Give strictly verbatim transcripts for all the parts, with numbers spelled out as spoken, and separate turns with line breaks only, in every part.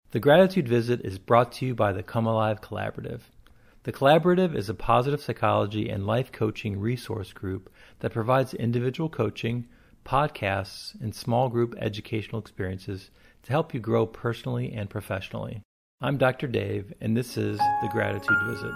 The Gratitude Visit is brought to you by the Come Alive Collaborative. The Collaborative is a positive psychology and life coaching resource group that provides individual coaching, podcasts, and small group educational experiences to help you grow personally and professionally. I'm Doctor Dave, and this is The Gratitude Visit.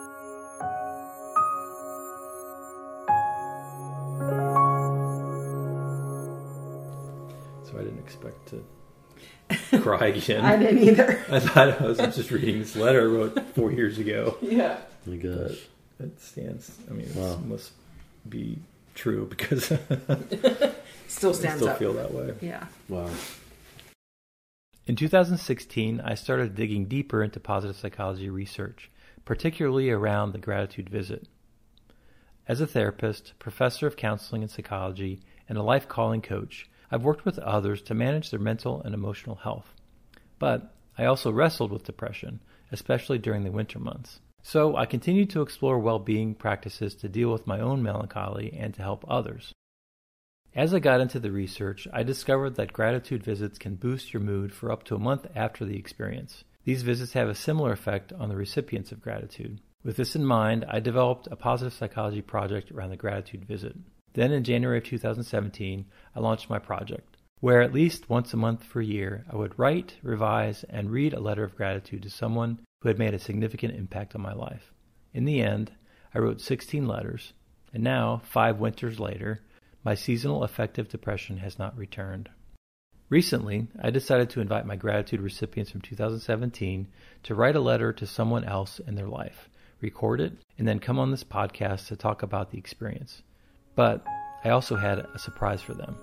So I didn't expect to cry again.
I didn't either.
I thought I was just reading this letter I wrote four years ago.
Yeah.
Oh my gosh.
But it stands. I mean,
Wow.
it must be true because
Still
I
stands
still
up.
feel that way.
Yeah.
Wow.
In two thousand sixteen, I started digging deeper into positive psychology research, particularly around the Gratitude Visit. As a therapist, professor of counseling and psychology, and a life calling coach, I've worked with others to manage their mental and emotional health. But I also wrestled with depression, especially during the winter months. So I continued to explore well-being practices to deal with my own melancholy and to help others. As I got into the research, I discovered that gratitude visits can boost your mood for up to a month after the experience. These visits have a similar effect on the recipients of gratitude. With this in mind, I developed a positive psychology project around the gratitude visit. Then in January of two thousand seventeen, I launched my project, where at least once a month for a year, I would write, revise, and read a letter of gratitude to someone who had made a significant impact on my life. In the end, I wrote sixteen letters, and now, five winters later, my seasonal affective depression has not returned. Recently, I decided to invite my gratitude recipients from two thousand seventeen to write a letter to someone else in their life, record it, and then come on this podcast to talk about the experience. But I also had a surprise for them.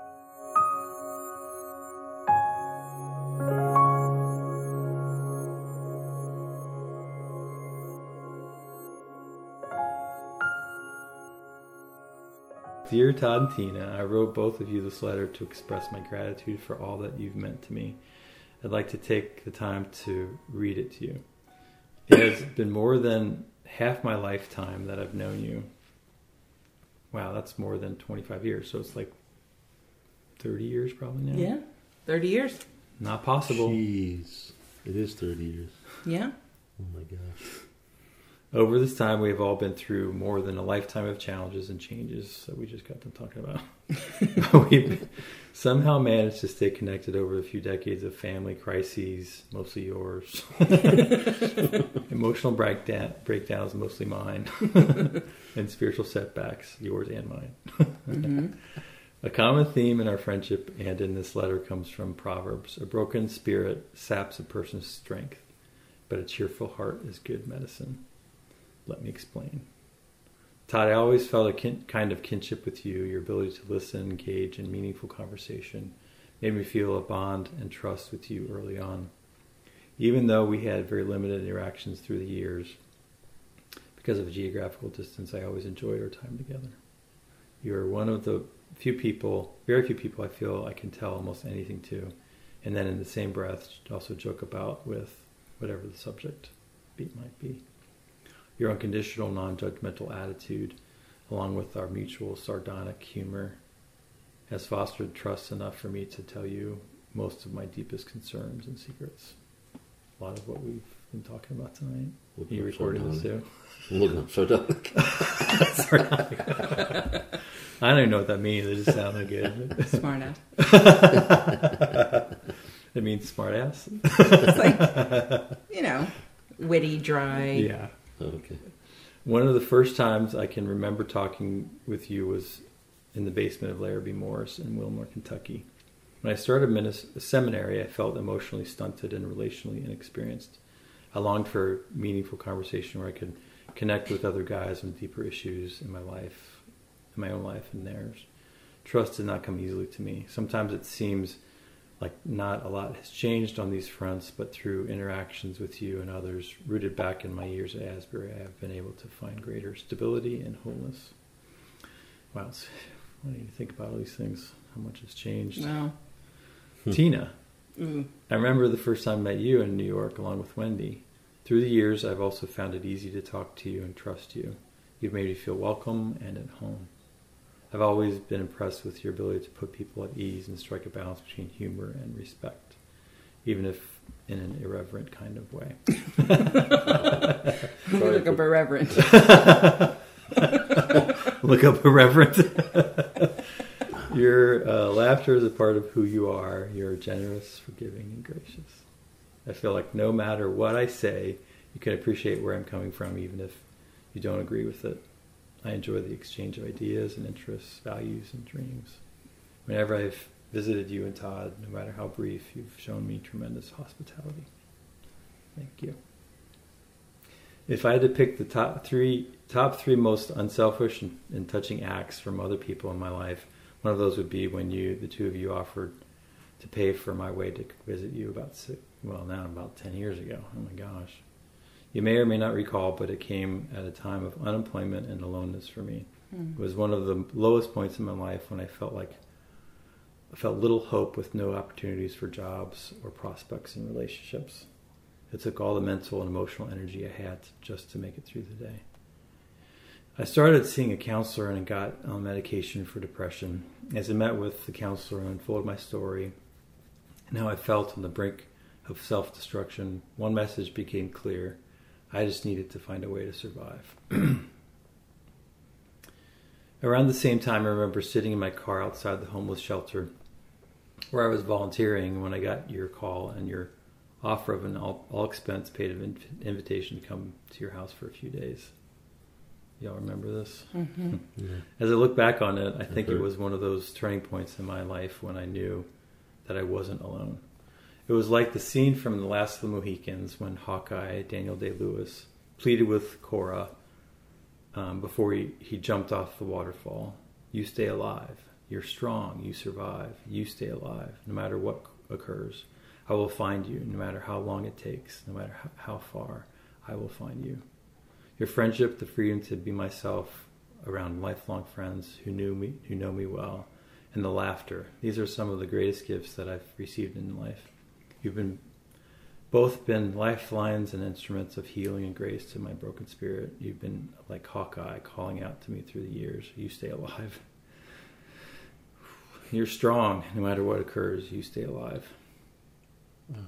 Dear Todd and Tina, I wrote both of you this letter to express my gratitude for all that you've meant to me. I'd like to take the time to read it to you. It has been more than half my lifetime that I've known you. Wow, that's more than twenty-five years, so it's like thirty years probably now?
Yeah. thirty years.
Not possible.
Jeez. It is thirty years.
Yeah.
Oh my gosh.
Over this time, we have all been through more than a lifetime of challenges and changes that we just got done talking about. We've somehow managed to stay connected over a few decades of family crises, mostly yours. Emotional breakdown, breakdowns, mostly mine. And spiritual setbacks, yours and mine.
Mm-hmm.
A common theme in our friendship and in this letter comes from Proverbs. A broken spirit saps a person's strength, but a cheerful heart is good medicine. Let me explain. Todd, I always felt a kin- kind of kinship with you. Your ability to listen, engage in meaningful conversation made me feel a bond and trust with you early on. Even though we had very limited interactions through the years, because of geographical distance, I always enjoyed our time together. You are one of the few people, very few people I feel I can tell almost anything to, and then in the same breath also joke about with whatever the subject be, might be. Your unconditional, non-judgmental attitude, along with our mutual sardonic humor, has fostered trust enough for me to tell you most of my deepest concerns and secrets. A lot of what we've been talking about tonight.
Looking
You
up
recorded this
sardonic.
too?
Looking up sardonic.
Sardonic. I don't even know what that means. It just sounded good.
Smart ass.
It means smart ass?
It's like, you know, witty, dry.
Yeah.
Okay.
One of the first times I can remember talking with you was in the basement of Larrabee Morris in Wilmore, Kentucky. When I started minis- seminary, I felt emotionally stunted and relationally inexperienced. I longed for meaningful conversation where I could connect with other guys on deeper issues in my life, in my own life and theirs. Trust did not come easily to me. Sometimes it seems like not a lot has changed on these fronts, but through interactions with you and others, rooted back in my years at Asbury, I have been able to find greater stability and wholeness. Wow, it's, when you think about all these things, how much has changed.
No.
Tina,
Mm.
I remember the first time I met you in New York along with Wendy. Through the years, I've also found it easy to talk to you and trust you. You've made me feel welcome and at home. I've always been impressed with your ability to put people at ease and strike a balance between humor and respect. Even if in an irreverent kind of way.
Look up irreverent.
Look up irreverent. Your uh, laughter is a part of who you are. You're generous, forgiving, and gracious. I feel like no matter what I say, you can appreciate where I'm coming from, even if you don't agree with it. I enjoy the exchange of ideas and interests, values, and dreams. Whenever I've visited you and Todd, no matter how brief, you've shown me tremendous hospitality. Thank you. If I had to pick the top three top three most unselfish and, and touching acts from other people in my life, one of those would be when you, the two of you, offered to pay for my way to visit you about six, well now about ten years ago. Oh my gosh. You may or may not recall, but it came at a time of unemployment and aloneness for me. Mm. It was one of the lowest points in my life when I felt like I felt little hope with no opportunities for jobs or prospects in relationships. It took all the mental and emotional energy I had just to make it through the day. I started seeing a counselor and got on medication for depression. As I met with the counselor and unfolded my story and how I felt on the brink of self-destruction, one message became clear. I just needed to find a way to survive. Around the same time, I remember sitting in my car outside the homeless shelter where I was volunteering when I got your call and your offer of an all, all expense paid invitation to come to your house for a few days. Y'all remember this?
Mm-hmm.
Yeah.
As I look back on it, I think
I've
it was one of those turning points in my life when I knew that I wasn't alone. It was like the scene from The Last of the Mohicans when Hawkeye, Daniel Day-Lewis, pleaded with Korra um, before he, he jumped off the waterfall. You stay alive. You're strong. You survive. You stay alive. No matter what occurs, I will find you. No matter how long it takes, no matter how, how far, I will find you. Your friendship, the freedom to be myself around lifelong friends who knew me, who know me well, and the laughter. These are some of the greatest gifts that I've received in life. You've been both been lifelines and instruments of healing and grace to my broken spirit. You've been like Hawkeye calling out to me through the years. You stay alive. You're strong. No matter what occurs, you stay alive.
Wow.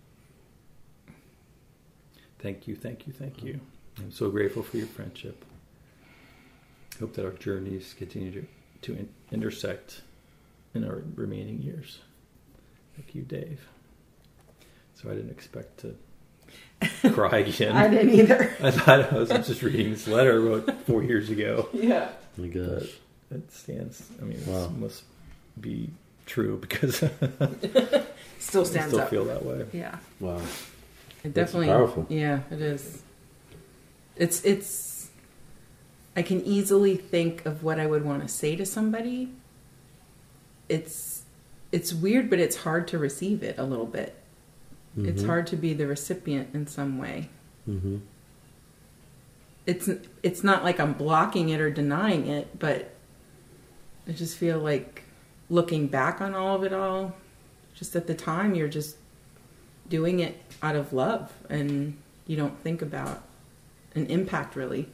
Thank you, thank you, thank you. I'm so grateful for your friendship. Hope that our journeys continue to, to in, intersect in our remaining years. Thank you, Dave. So I didn't expect to cry again.
I didn't either.
I thought I was just reading this letter I wrote four years ago.
Yeah.
Oh my gosh.
But it stands. I mean,
Wow.
it must be true because
Still
I
stands
still
up.
feel that way.
Yeah.
Wow.
It
That's
definitely.
powerful.
Yeah, it is. It's it's. I can easily think of what I would want to say to somebody. It's it's weird, but it's hard to receive it a little bit.
Mm-hmm.
It's hard to be the recipient in some way.
Mm-hmm.
It's it's not like I'm blocking it or denying it, but I just feel like looking back on all of it all, just at the time you're just doing it out of love and you don't think about an impact really.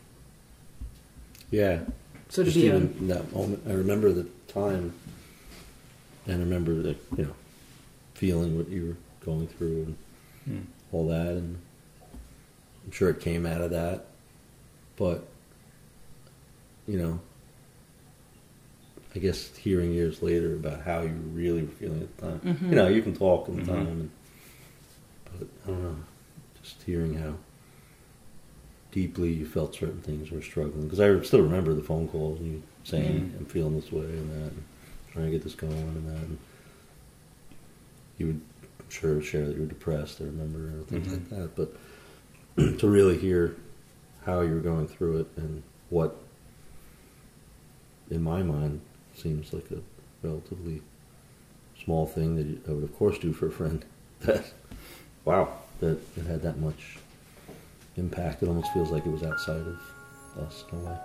Yeah.
So to
Just
be a,
even that moment, I remember the time, and I remember the you know feeling what you were going through and
Hmm.
all that, and I'm sure it came out of that, but you know, I guess hearing years later about how you really were feeling at the time,
Mhm.
you know, you can talk at the
Mhm.
time, and, but I don't know, just hearing how deeply you felt certain things were struggling, because I still remember the phone calls and you saying
Mhm.
I'm feeling this way and that, and trying to get this going and that, and you would I'm sure share that you were depressed, I remember, and things
Mhm.
like that, but to really hear how you were going through it and what in my mind seems like a relatively small thing that you, I would of course do for a friend, that wow, that it had that much impact. It almost feels like it was outside of us in a way.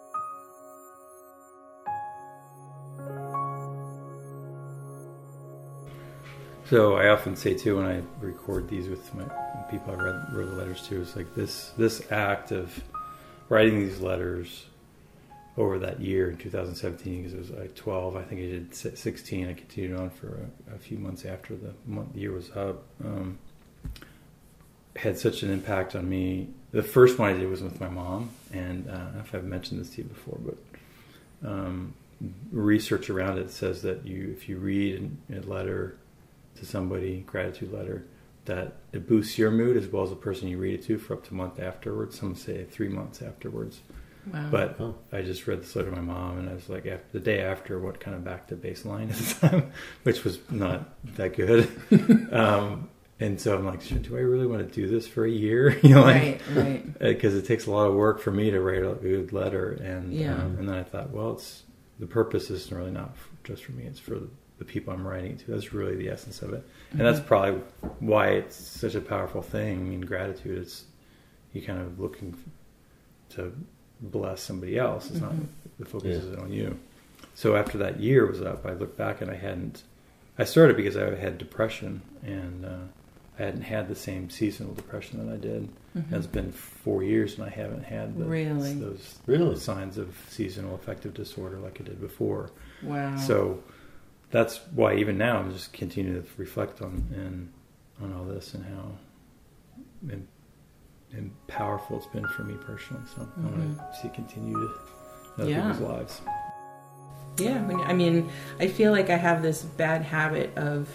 So I often say too when I record these with my people I read wrote the letters to, it's like this this act of writing these letters over that year in two thousand seventeen, because it was like twelve, I think I did sixteen. I continued on for a, a few months after the month, the year was up. Um, had such an impact on me. The first one I did was with my mom, and uh, I don't know if I've mentioned this to you before, but um, research around it says that you, if you read a letter to somebody, gratitude letter, that it boosts your mood as well as the person you read it to for up to a month afterwards. Some say three months afterwards. Wow. But oh. I just read this letter to my mom, and I was like, after, the day after, what kind of back to baseline at the time, which was not that good. um, and so I'm like, do I really want to do this for a year? You know, like, right, right. Because it takes a lot of work for me to write a good letter, and yeah. um, and then I thought, well, it's the purpose is really not just for me; it's for the people I'm writing to. That's really the essence of it, and mm-hmm. that's probably why it's such a powerful thing. I mean, gratitude. It's you kind of looking to bless somebody else. It's mm-hmm. not the focus yeah. is on you. So after that year was up, I looked back and I hadn't. I started because I had depression, and uh, I hadn't had the same seasonal depression that I did. Mm-hmm. It's been four years, and I haven't had the,
really?
those
really?
signs of seasonal affective disorder like I did before.
Wow.
So that's why even now I'm just continuing to reflect on and on all this and how and, and powerful it's been for me personally. So mm-hmm. I want to see it continue to in other
yeah.
people's lives.
Yeah, when, I mean, I feel like I have this bad habit of,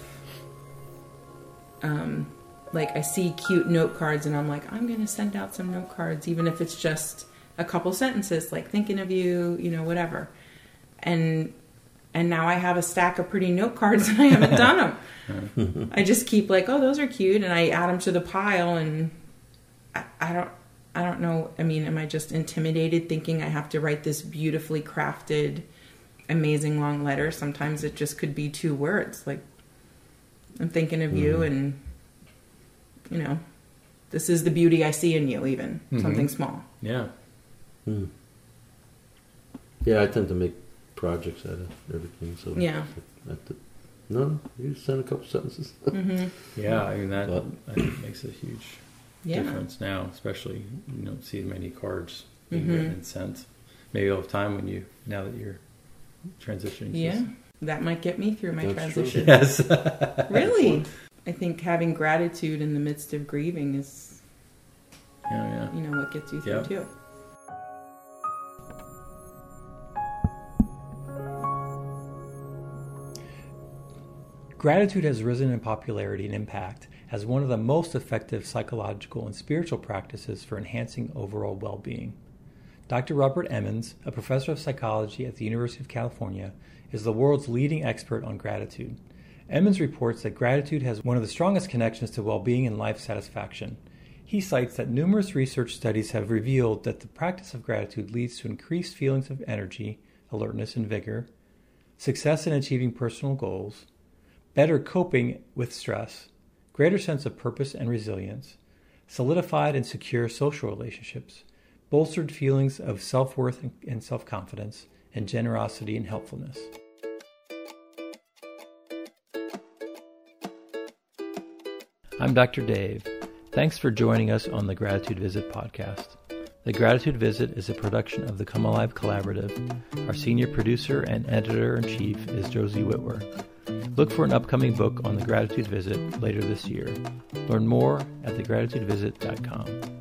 um, like I see cute note cards and I'm like, I'm going to send out some note cards, even if it's just a couple sentences, like thinking of you, you know, whatever. And and now I have a stack of pretty note cards and I haven't done them. I just keep like, oh, those are cute, and I add them to the pile, and I, I don't, I don't know. I mean, am I just intimidated thinking I have to write this beautifully crafted, amazing long letter? Sometimes it just could be two words, like I'm thinking of mm-hmm. you, and you know, this is the beauty I see in you, even mm-hmm. something small.
Yeah.
Mm. Yeah, I tend to make projects out of everything, so
yeah.
I have to, no, you send a couple sentences.
Mm-hmm.
Yeah, I mean that
but,
I think makes a huge
yeah.
difference now, especially you don't see many cards being
mm-hmm.
written and sent. Maybe you'll have time when you now that you're transitioning.
Yeah,
this.
that might get me through my
That's
transition.
True. Yes,
really. I think having gratitude in the midst of grieving is,
yeah, yeah.
you know, what gets you through
yep.
too.
Gratitude has risen in popularity and impact as one of the most effective psychological and spiritual practices for enhancing overall well-being. Doctor Robert Emmons, a professor of psychology at the University of California, is the world's leading expert on gratitude. Emmons reports that gratitude has one of the strongest connections to well-being and life satisfaction. He cites that numerous research studies have revealed that the practice of gratitude leads to increased feelings of energy, alertness, and vigor, success in achieving personal goals, better coping with stress, greater sense of purpose and resilience, solidified and secure social relationships, bolstered feelings of self-worth and self-confidence, and generosity and helpfulness. I'm Doctor Dave. Thanks for joining us on the Gratitude Visit podcast. The Gratitude Visit is a production of the Come Alive Collaborative. Our senior producer and editor-in-chief is Josie Whitwer. Look for an upcoming book on the Gratitude Visit later this year. Learn more at the gratitude visit dot com.